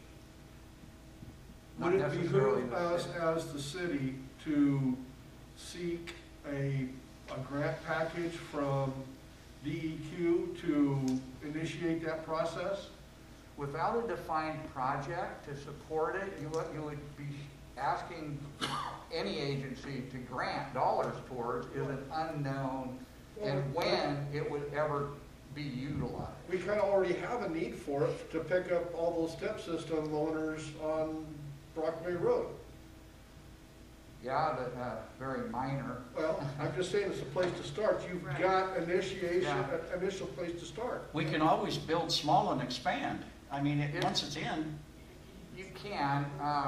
Not Would it necessarily behoove the us city. as the city to seek a grant package from DEQ to initiate that process? Without a defined project to support it, you would be asking any agency to grant dollars towards is an unknown, and when it would ever be utilized. We kind of already have a need for it to pick up all those step system owners on Brockway Road. Yeah, but very minor. Well, I'm just saying it's a place to start. You've Right. got initiation, Yeah. an initial place to start. We can always build small and expand. I mean, It- once it's in, You can.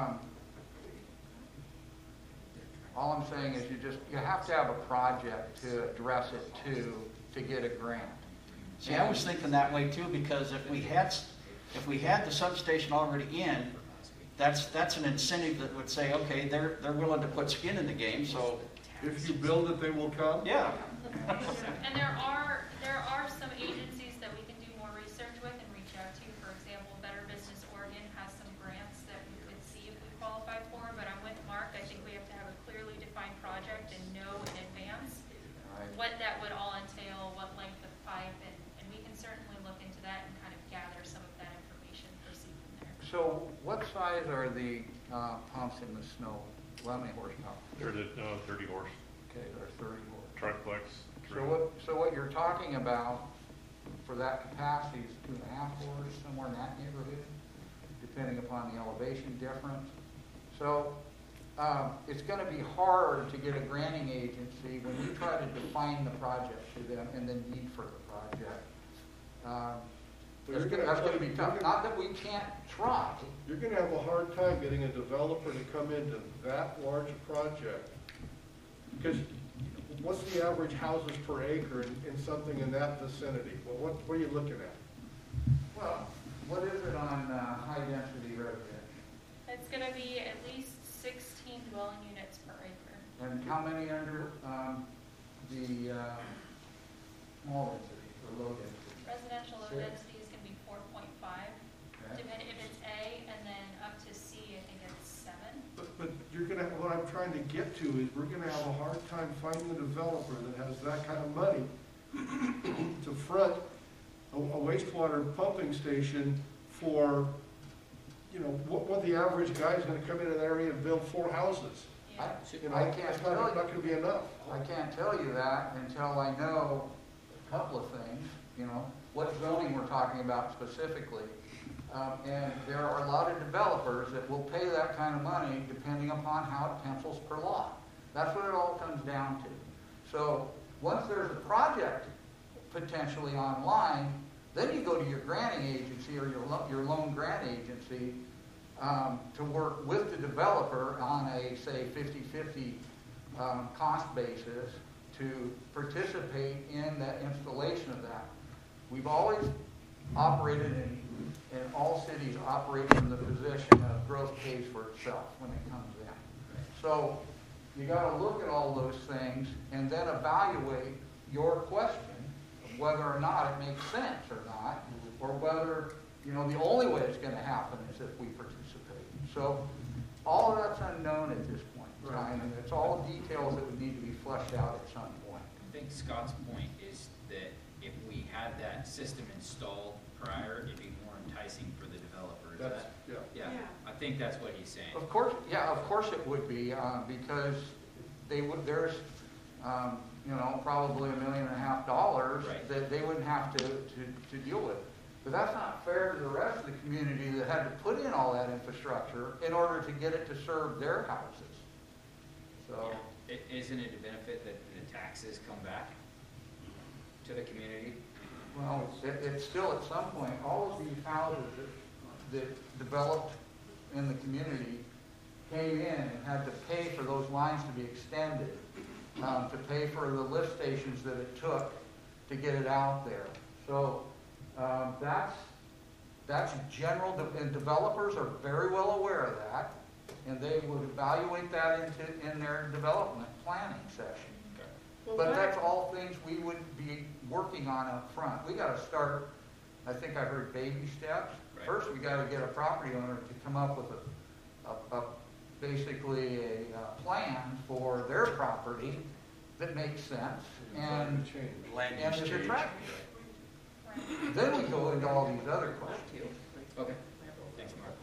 All I'm saying is you have to have a project to address it to get a grant. see, I was thinking that way too, because if we had the substation already in, that's an incentive that would say, okay, they're willing to put skin in the game, so If you build it, they will come? yeah. And there are some agencies that we can do more research with and reach out to. For example, Better Business Oregon has some grants that we could see if we qualify for, but I'm with Mark. I think we have to have a clearly defined project and know in advance Right. what that would all entail, what length of pipe, and we can certainly look into that and kind of gather some of that information, proceed from there. So what size are the pumps in the snow? How many horsepower? They're the 30 horse Okay, they're 30 horse. triplex. So what you're talking about for that capacity is 2.5 horse, somewhere in that neighborhood, depending upon the elevation difference. So it's going to be hard to get a granting agency when you try to define the project to them and the need for the project. That's going to be tough. Not that we can't try. You're gonna have a hard time getting a developer to come into that large a project. Because what's the average houses per acre in something in that vicinity? Well, what are you looking at? Well, what is it on high-density residential? It's gonna be at least 16 to dwelling units per acre. And how many under the small density or low density? Residential low 6? density is gonna be 4.5. Okay. Depending if it's A, and then up to C, I think it's 7. But you're gonna, what I'm trying to get to is we're gonna have a hard time finding a developer that has that kind of money to front a wastewater pumping station for, you know, what the average guy's gonna come in an area and build 4 houses. Yeah. You know, I can't that's tell not you. gonna be enough. I can't tell you that until I know a couple of things, you know, what zoning we're talking about specifically. And there are a lot of developers that will pay that kind of money depending upon how it pencils per lot. That's what it all comes down to. So once there's a project potentially online, then you go to your granting agency or your loan grant agency to work with the developer on a, say, 50-50 cost basis to participate in that installation of that. We've always operated in all cities operate from the position of growth pays for itself when it comes in. So you got to look at all those things and then evaluate your question of whether or not it makes sense or not, or whether, you know, the only way it's going to happen is if we participate. So all of that's unknown at this point in time, and it's all details that would need to be fleshed out at some point. I think Scott's point is that if we had that system installed prior, it'd be more enticing for the developer. Is That's, that? yeah. Yeah, I think that's what he's saying. Of course, yeah, of course it would be, because they would, there's, you know, probably $1.5 million Right. that they wouldn't have to deal with. But that's not fair to the rest of the community that had to put in all that infrastructure in order to get it to serve their houses. So, Yeah. Isn't it a benefit that the taxes come back to the community? well, it's still at some point, all of these houses that developed in the community came in and had to pay for those lines to be extended, to pay for the lift stations that it took to get it out there. So that's general, and developers are very well aware of that, and they would evaluate that in their development planning session. Well, But what- that's all things we would be working on up front. We gotta start, I think I heard baby steps. Right. First, we gotta get a property owner to come up with basically a plan for their property that makes sense and Land is use change. attractive. Then we go into all these other questions. Okay. Thanks, Mark.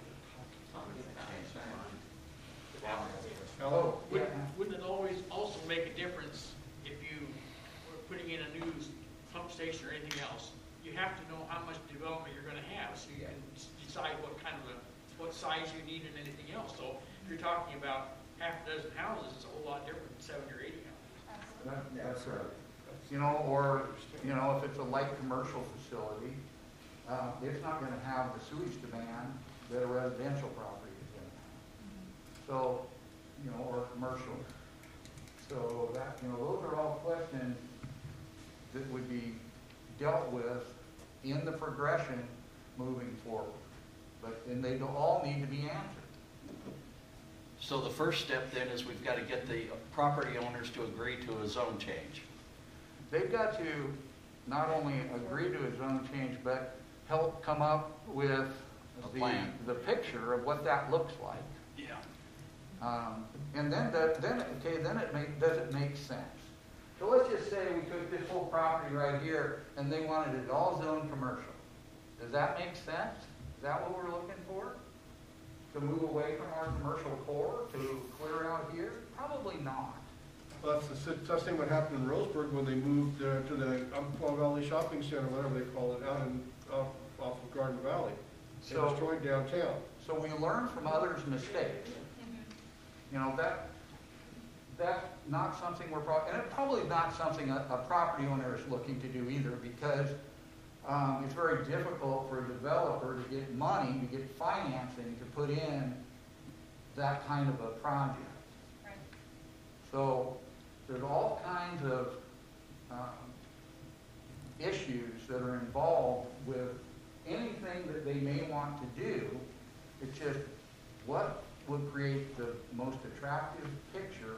Oh, yeah. Wouldn't it always also make a difference if you were putting in a new pump station or anything else? You have to know how much development you're gonna have, so you can decide what size you need and anything else. So if you're talking about half a dozen houses, it's a whole lot different than 70 or 80 houses. That's right. You know, or, you know, if it's a light commercial facility, it's not gonna have the sewage demand that a residential property is gonna have. So, you know, or commercial. So that, you know, those are all questions that would be dealt with in the progression moving forward. And they all need to be answered. So the first step then is we've got to get the property owners to agree to a zone change. They've got to not only agree to a zone change, but help come up with A plan. the picture of what that looks like. Yeah. And then does it make sense? So let's just say we took this whole property right here and they wanted it all zoned commercial. Does that make sense? Is that what we're looking for? To move away from our commercial core, to clear out here? Probably not. Well, that's the same what happened in Roseburg when they moved to the Umpqua Valley Shopping Center, whatever they call it, off of Garden Valley. They So- destroyed downtown. So we learn from others' mistakes. You know, that's not something and it's probably not something a property owner is looking to do either, because it's very difficult for a developer to get money, to get financing to put in that kind of a project. Right. So there's all kinds of issues that are involved with anything that they may want to do. It's just what would create the most attractive picture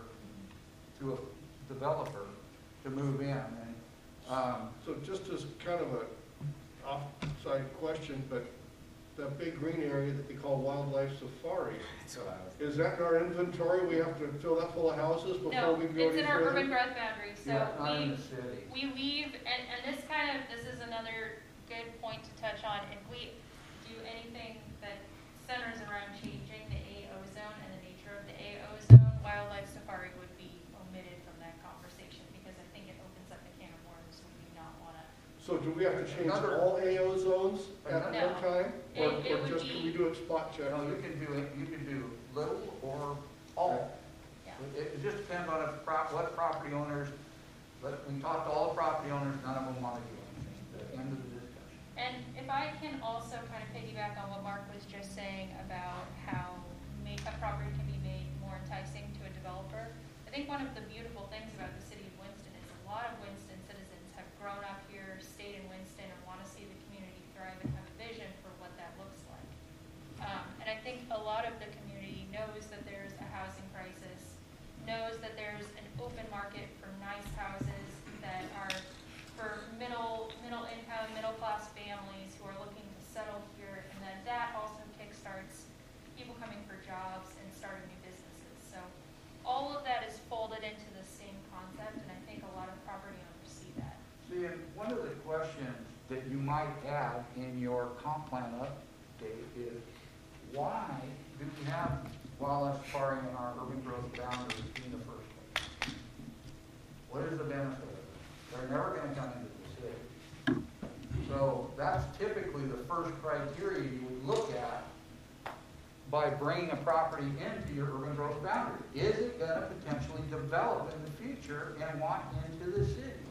to a developer to move in. And, So just as kind of a offside question, but that big green area that they call Wildlife Safari, That's what I was. is that in our inventory? We have to fill that full of houses before No, we go it's any in our further? urban growth boundary, so yeah, not in the city. we leave, and this is another good point to touch on. If we do anything that centers around changing the AO zone and the nature of the AO zone, Wildlife Safari would be omitted from that conversation, because I think it opens up a can of worms we do not want to. So do we have to change Another- all AO zones at No. one time? Or It would just, be- can we do it spot check? No, you can do it, you can do little or all. Yeah. It just depends on what property owners, we talked to all the property owners, none of them want to do anything, the end of the discussion. And if I can also kind of piggyback on what Mark was just saying about how a property can be made more enticing to a developer, I think one of the beautiful things about the city of Winston is a lot of Winston citizens have grown up here, stayed in Winston, and want to see the community thrive and have a vision for what that looks like. And I think a lot of the community knows that there's a housing crisis, knows that there's an open market for nice houses that are for middle income, middle class families who are looking to settle here, and then that also kickstarts people coming for jobs and starting new businesses. So all of that is folded into the same concept, and I think a lot of property owners see that. See, and one of the questions that you might have in your comp plan update is, why do we have wildlife safari in our urban growth boundary in the first place? What is the benefit of it? They're never going to come into the city. So that's typically the first criteria you would look at by bringing a property into your urban growth boundary. Is it going to potentially develop in the future and want into the city?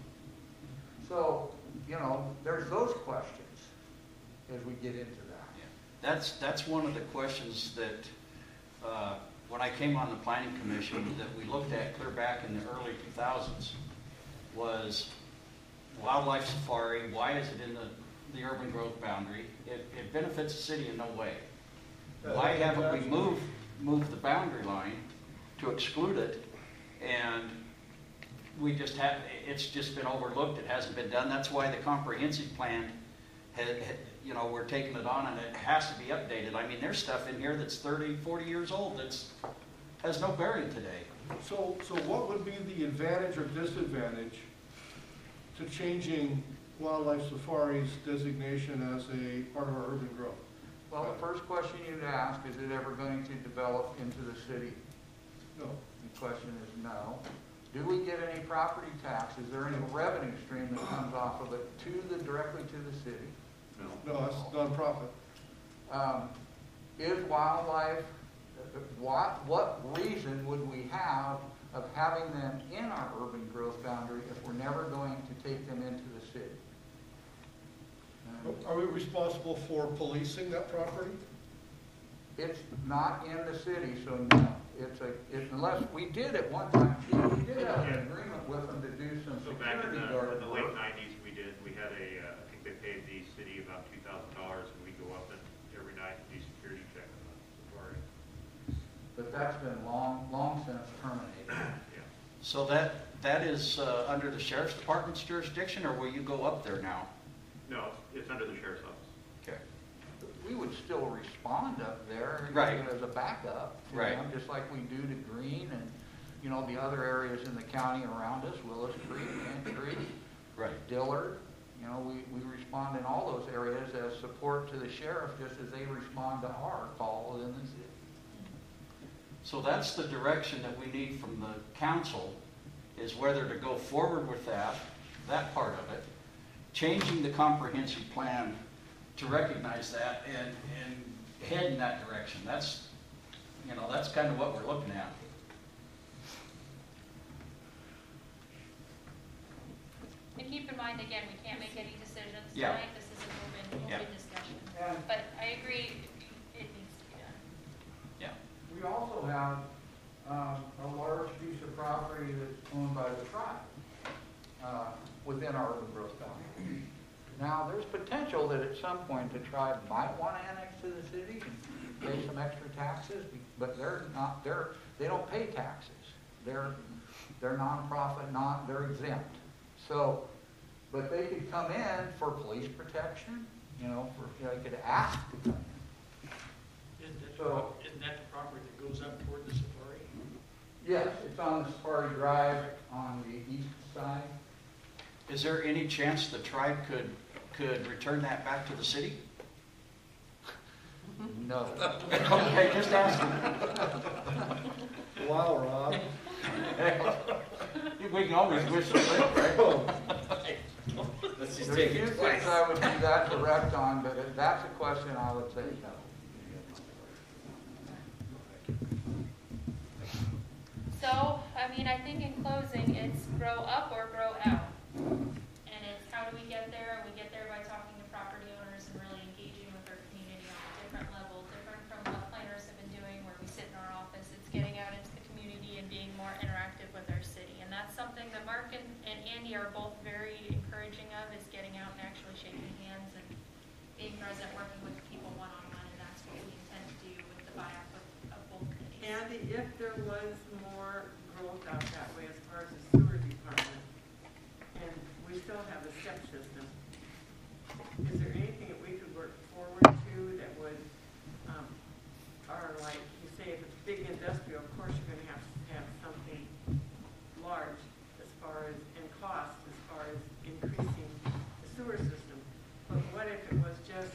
So, you know, there's those questions as we get into that. That's one of the questions that, when I came on the planning commission, that we looked at clear back in the early 2000s, was wildlife safari. Why is it in the urban growth boundary? It benefits the city in no way. Why haven't we moved the boundary line to exclude it? And we just have, it's just been overlooked. It hasn't been done. That's why the comprehensive plan you know, we're taking it on, and it has to be updated. I mean, there's stuff in here that's 30, 40 years old that's has no bearing today. So what would be the advantage or disadvantage to changing Wildlife Safari's designation as a part of our urban growth? Well, the first question you'd ask, is it ever going to develop into the city? No. The question is no. Do we get any property tax? Is there any revenue stream that comes off of it directly to the city? No, that's nonprofit. Is wildlife, what reason would we have of having them in our urban growth boundary if we're never going to take them into the city? Are we responsible for policing that property? It's not in the city, so no. Unless we did at one time, we did have an agreement with them to do some So back in security the guard late work. 90s, we had I think they paid the city about $2,000, and we go up and every night and do security check on the safari. But that's been long since terminated. Yeah. So that is under the sheriff's department's jurisdiction, or will you go up there now? No, it's under the sheriff's office. Okay. We would still respond up there Right. as a backup, to Right. them, just like we do to Green and, you know, the other areas in the county around us, Willis Creek, Ant Creek, Right. Dillard. You know, we respond in all those areas as support to the sheriff, just as they respond to our call in the city. So that's the direction that we need from the council, is whether to go forward with that part of it, changing the comprehensive plan to recognize that and head in that direction. That's, you know, that's kind of what we're looking at. And keep in mind, again, we can't make any decisions Yeah. tonight. This is an open Yeah. discussion. Yeah. But I agree, it needs to be done. Yeah. We also have a large piece of property that's owned by the tribe within our urban growth boundary. Now, there's potential that at some point the tribe might want to annex to the city. pay some extra taxes, but they don't pay taxes. They're nonprofit, they're exempt. So, but they could come in for police protection, they could ask to come in. Isn't that the property that goes up toward the safari? Yes, it's on the Safari Drive on the east side. Is there any chance the tribe could return that back to the city? No. Okay, just asking. Wow, Rob. We can always wish it, right? Let's just There's take few it things twice. I would be that direct on, but if that's a question, I would say no. So, I mean, I think in closing, it's grow up or grow out. And it's how do we get there? And we get there by talking to property owners and really engaging with our community on a different level, different from what planners have been doing where we sit in our office. It's getting out into the community and being more interactive with our city. And that's something that Mark and Andy are both very encouraging of, is getting out and actually shaking hands and being present, working with people one-on-one. And that's what we intend to do with the buyout of both committees. Andy, if there was more growth out that way as far as the sewer department, and we still have a step system, is there anything that we could work forward to that would, or like you say, if it's big industrial, of course you're gonna have to have something large as far as, and cost as far as increasing the sewer system. But what if it was just,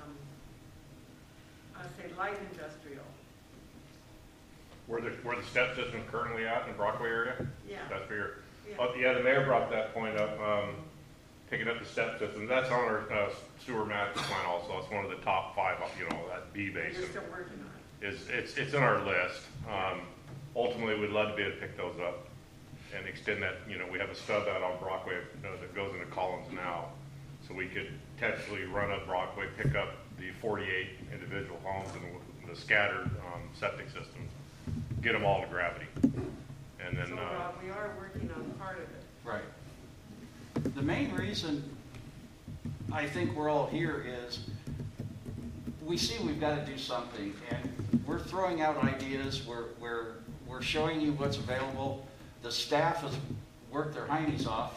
say light industrial? Where the step system is currently at in the Brockway area? Yeah. That's for your, Yeah. yeah, the mayor brought that point up, picking up the step system. That's on our sewer master plan also. It's one of the top 5, that B basin. You're still working on it. It's in our list. Ultimately, we'd love to be able to pick those up and extend that. We have a stub out on Brockway that goes into Collins now. So we could potentially run up Brockway, pick up the 48 individual homes and the scattered septic systems, get them all to gravity. And then, So Rob, we are working on part of it. Right. The main reason I think we're all here is we see we've got to do something, and we're throwing out ideas. We're showing you what's available. The staff has worked their heinies off,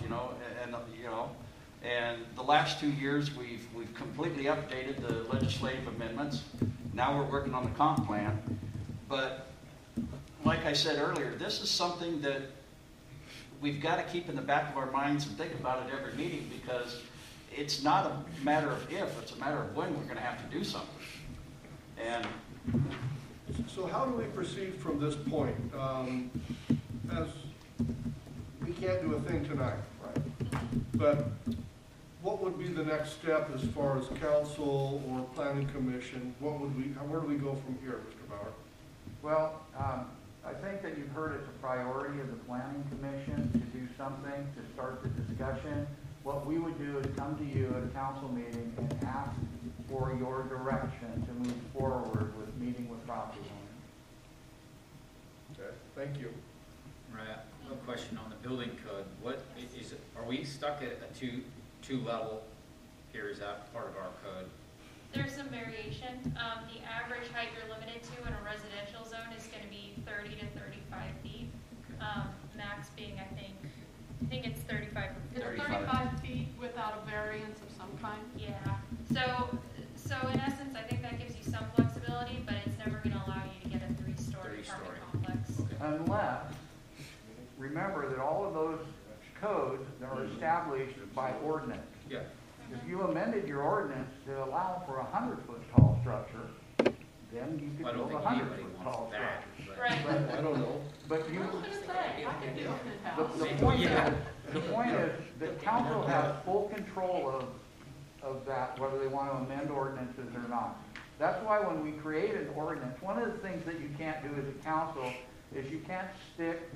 and the last 2 years we've completely updated the legislative amendments. Now we're working on the comp plan, but like I said earlier, this is something that we've got to keep in the back of our minds and think about it every meeting, because it's not a matter of if, it's a matter of when we're going to have to do something. And So how do we proceed from this point? As we can't do a thing tonight, right? But what would be the next step as far as council or planning commission? Where do we go from here, Mr. Bauer? Well, I think that you've heard it's a priority of the Planning Commission to do something to start the discussion. What we would do is come to you at a council meeting and ask for your direction to move forward with meeting with property owners. Okay, thank you. Right, a question on the building code. What is it, are we stuck at a two level here? Is that part of our code? There's some variation. The average height you're limited to in a residential zone is going to be 30 to 35 feet. Max being, I think it's 35. It's 35 feet without a variance of some kind. Yeah. So in essence, I think that gives you some flexibility, but it's never going to allow you to get a three-story apartment complex. Unless, remember that all of those codes are established by ordinance. Yeah. If you amended your ordinance to allow for a 100-foot tall structure, then you could build a 100-foot tall structure. Right. But, I don't know. But you, I was gonna say, I could do it in house. the point is that council has full control of that, whether they want to amend ordinances or not. That's why when we create an ordinance, one of the things that you can't do as a council is you can't stick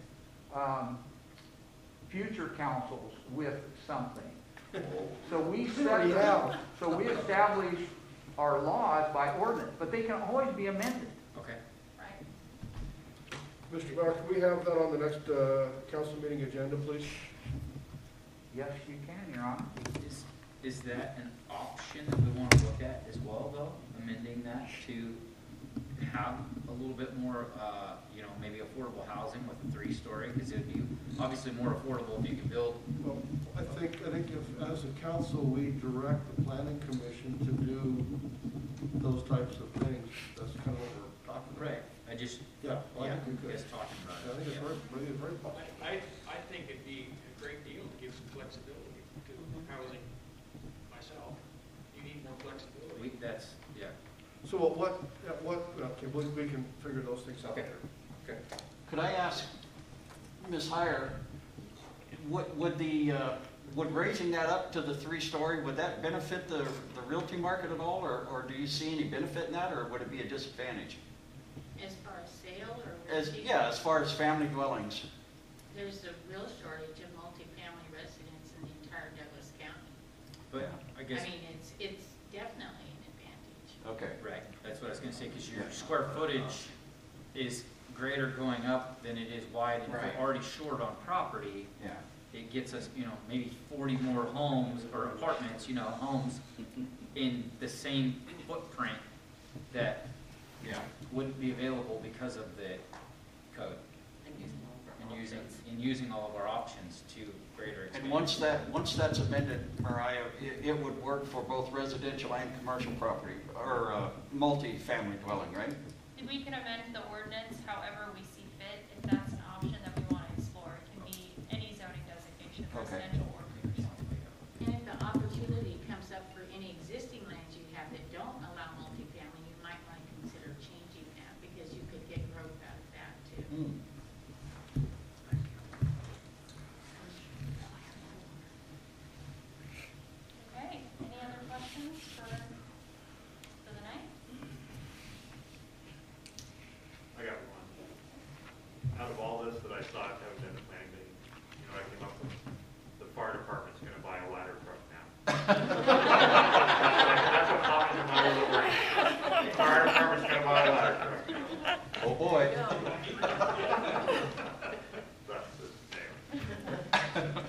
future councils with something. So we establish our laws by ordinance, but they can always be amended. Okay. Right. Mr. Bauer, can we have that on the next council meeting agenda, please? Yes, you can, Your Honor. Is that an option that we want to look at as well, though? Amending that to have a little bit more, you know, maybe affordable housing with a 3-story, because it'd be obviously more affordable if you could build. Well, I think if, as a council, we direct the planning commission to do those types of things, that's kind of what we're talking about. Right. I just, Yeah, well, I think we could. just talking about I think it. it's very possible. I think it'd be a great deal to give some flexibility to housing myself. You need more flexibility. That's, yeah. So okay, we can figure those things out Okay. there. Okay. Could I ask Ms. Heyer, would raising that up to the 3-story, would that benefit the realty market at all, or do you see any benefit in that, or would it be a disadvantage? As far as sale or? As far as family dwellings. There's a real shortage of multifamily residents in the entire Douglas County. But I guess. I mean, it's definitely an advantage. Okay. Right, that's what I was gonna say, because your square footage is greater going up than it is wide, and if Right. we're already short on property, Yeah. it gets us, you know, maybe 40 more homes or apartments, you know, homes in the same footprint that Yeah. wouldn't be available because of the code. And using all of our options to greater extent. And once that's amended, Mariah, it would work for both residential and commercial property, or multi-family dwelling, right? We can amend the ordinance however we see fit, if that's an option that we want to explore. It can be any zoning designation, Okay. residential or commercial. And if the opportunity comes up for any existing lands you have that don't allow multifamily, you might want to consider changing that, because you could get growth out of that too. Okay, any other questions for the night? I got one. Out of all this that I saw at the planning meeting, you know, I came up with, the fire department's gonna buy a ladder truck now. That's what popped into my little brain. The fire department's gonna buy a ladder truck. Oh, boy. That's the name.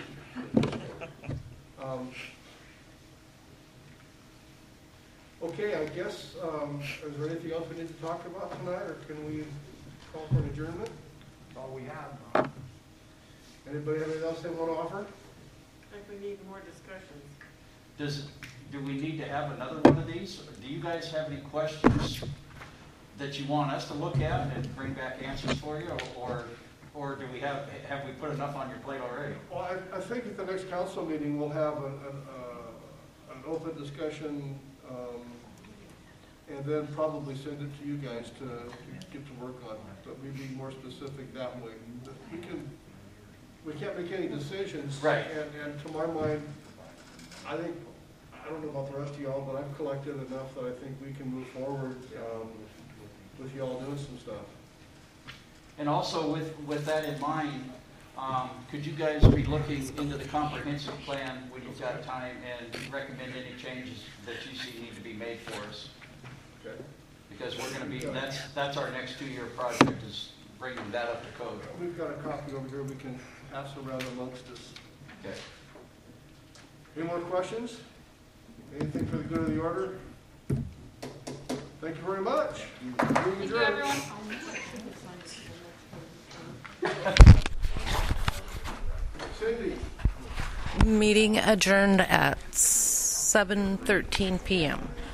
Okay, I guess, is there anything else we need to talk about tonight, or can we call for an adjournment? That's all we have. Anybody have anything else they want to offer? I think we need more discussions. Do we need to have another one of these? Do you guys have any questions that you want us to look at and bring back answers for you, or do we have we put enough on your plate already? Well, I think at the next council meeting, we'll have an open discussion, and then probably send it to you guys to get to work on, but we'd be more specific that way. We can't make any decisions. Right. And to my mind, I don't know about the rest of y'all, but I've collected enough that I think we can move forward with y'all doing some stuff. And also with that in mind, could you guys be looking into the comprehensive plan when you've got time and recommend any changes that you see need to be made for us? Okay. Because we're going to be, that's our next 2-year project, is bringing that up to code. We've got a copy over here we can pass around amongst us. Okay. Any more questions? Anything for the good of the order? Thank you very much. Thank you, everyone. Cindy? Meeting adjourned at 7:13 p.m.